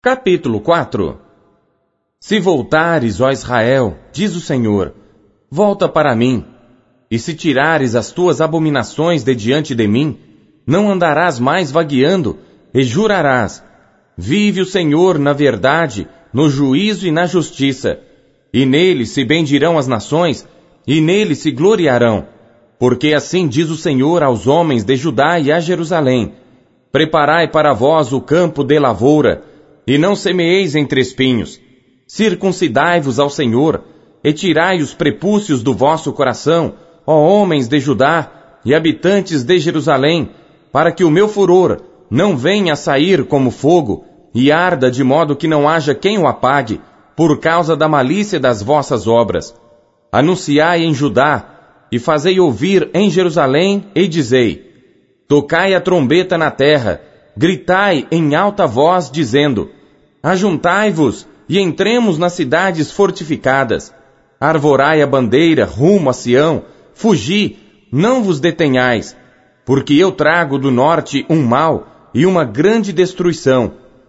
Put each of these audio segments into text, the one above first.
Capítulo 4. Se voltares, ó Israel, diz o Senhor, volta para mim, e se tirares as tuas abominações de diante de mim, não andarás mais vagueando, e jurarás, vive o Senhor na verdade, no juízo e na justiça, e nele se bendirão as nações, e nele se gloriarão, porque assim diz o Senhor aos homens de Judá e a Jerusalém, preparai para vós o campo de lavoura, e não semeeis entre espinhos. Circuncidai-vos ao Senhor, e tirai os prepúcios do vosso coração, ó homens de Judá e habitantes de Jerusalém, para que o meu furor não venha a sair como fogo, e arda de modo que não haja quem o apague, por causa da malícia das vossas obras. Anunciai em Judá, e fazei ouvir em Jerusalém, e dizei, tocai a trombeta na terra, gritai em alta voz, dizendo, ajuntai-vos e entremos nas cidades fortificadas. Arvorai a bandeira rumo a Sião, fugi, não vos detenhais, porque eu trago do norte um mal e uma grande destruição.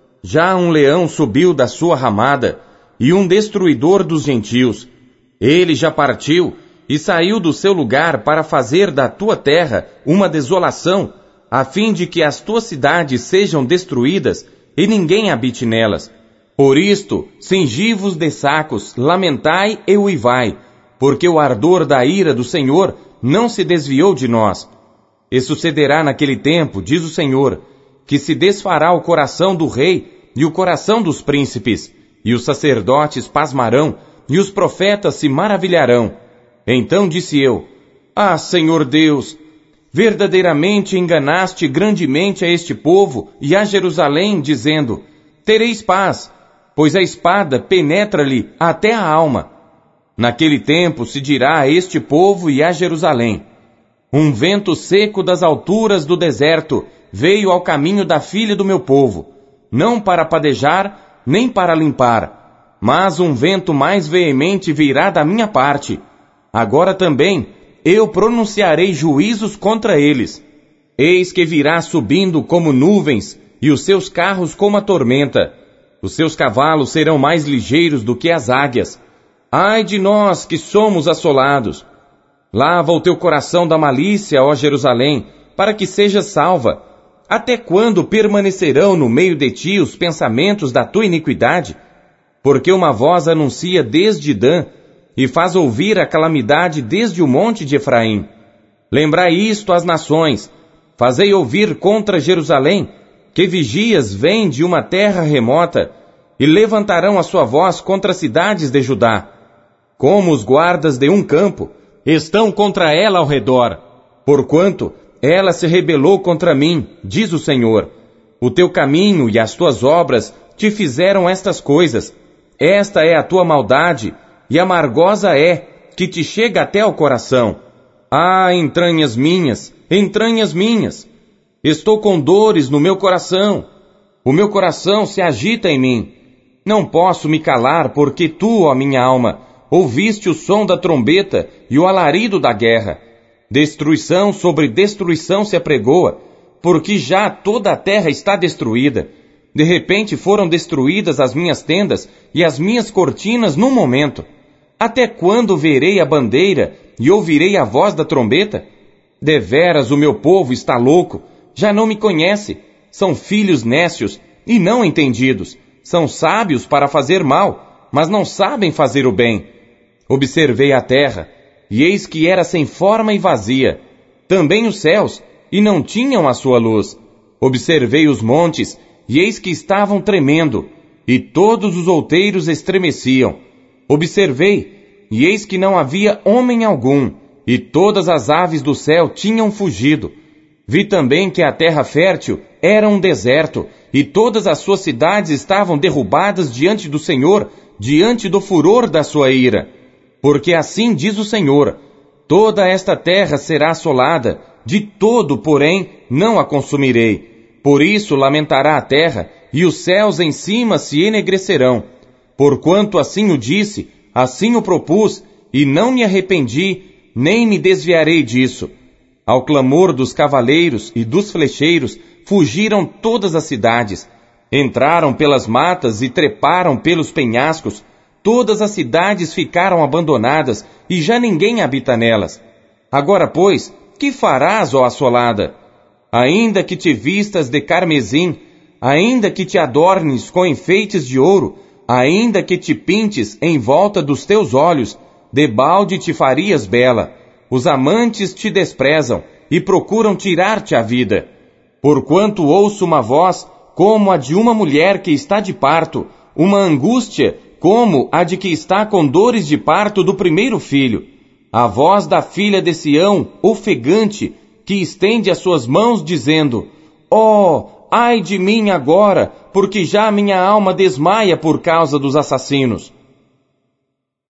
Já um leão subiu da sua ramada, e um destruidor dos gentios. Ele já partiu e saiu do seu lugar para fazer da tua terra uma desolação, a fim de que as tuas cidades sejam destruídas e ninguém habite nelas. Por isto, cingi-vos de sacos, lamentai e uivai, porque o ardor da ira do Senhor não se desviou de nós. E sucederá naquele tempo, diz o Senhor, que se desfará o coração do rei e o coração dos príncipes, e os sacerdotes pasmarão, e os profetas se maravilharão. Então disse eu, Senhor Deus, verdadeiramente enganaste grandemente a este povo e a Jerusalém, dizendo, tereis paz, pois a espada penetra-lhe até a alma. Naquele tempo se dirá a este povo e a Jerusalém, um vento seco das alturas do deserto veio ao caminho da filha do meu povo, não para padejar, nem para limpar, mas um vento mais veemente virá da minha parte. Agora também eu pronunciarei juízos contra eles. Eis que virá subindo como nuvens, e os seus carros como a tormenta. Os seus cavalos serão mais ligeiros do que as águias. Ai de nós que somos assolados! Lava o teu coração da malícia, ó Jerusalém, para que sejas salva. Até quando permanecerão no meio de ti os pensamentos da tua iniquidade? Porque uma voz anuncia desde Dan, e faz ouvir a calamidade desde o monte de Efraim. Lembrai isto às nações, fazei ouvir contra Jerusalém, que vigias vêm de uma terra remota, e levantarão a sua voz contra as cidades de Judá. Como os guardas de um campo, estão contra ela ao redor, porquanto ela se rebelou contra mim, diz o Senhor. O teu caminho e as tuas obras te fizeram estas coisas. Esta é a tua maldade, e amargosa é, que te chega até ao coração. Entranhas minhas, estou com dores no meu coração. O meu coração se agita em mim. Não posso me calar, porque tu, ó minha alma, ouviste o som da trombeta e o alarido da guerra. Destruição sobre destruição se apregoa, porque já toda a terra está destruída. De repente foram destruídas as minhas tendas e as minhas cortinas num momento. Até quando verei a bandeira e ouvirei a voz da trombeta? Deveras o meu povo está louco, já não me conhece. São filhos nécios e não entendidos. São sábios para fazer mal, mas não sabem fazer o bem. Observei a terra, e eis que era sem forma e vazia. Também os céus, e não tinham a sua luz. Observei os montes, e eis que estavam tremendo, e todos os outeiros estremeciam. Observei, e eis que não havia homem algum, e todas as aves do céu tinham fugido. Vi também que a terra fértil era um deserto, e todas as suas cidades estavam derrubadas diante do Senhor, diante do furor da sua ira. Porque assim diz o Senhor, toda esta terra será assolada, de todo, porém, não a consumirei. Por isso lamentará a terra, e os céus em cima se enegrecerão. Porquanto assim o disse, assim o propus, e não me arrependi, nem me desviarei disso. Ao clamor dos cavaleiros e dos flecheiros, fugiram todas as cidades. Entraram pelas matas e treparam pelos penhascos. Todas as cidades ficaram abandonadas e já ninguém habita nelas. Agora, pois, que farás, ó assolada? Ainda que te vistas de carmesim, ainda que te adornes com enfeites de ouro, ainda que te pintes em volta dos teus olhos, debalde te farias bela. Os amantes te desprezam e procuram tirar-te a vida. Porquanto ouço uma voz como a de uma mulher que está de parto, uma angústia como a de que está com dores de parto do primeiro filho. A voz da filha de Sião, ofegante, que estende as suas mãos dizendo: Oh, ai de mim agora, porque já minha alma desmaia por causa dos assassinos.